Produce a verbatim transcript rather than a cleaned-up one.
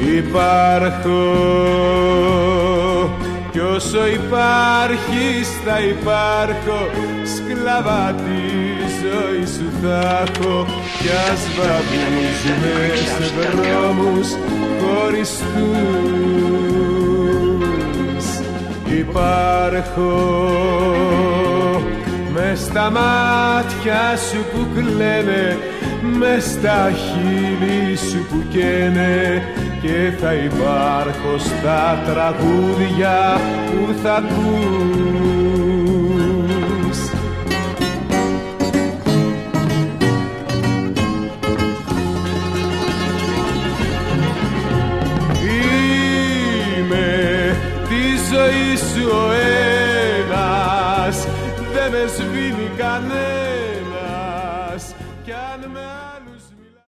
Υπάρχω κι όσο υπάρχεις θα υπάρχω, σκλάβα τη ζωή σου θα έχω, κι ας βαδίζουμε σε δρόμους χωριστούς. Υπάρχω μες στα μάτια σου που κλαίνε, μες στα χείλη σου που καίνε, και θα υπάρχω στα τραγούδια που θα ακούς. Είμαι τη ζωή σου ο ένας, δεν με σβήνει κανένας.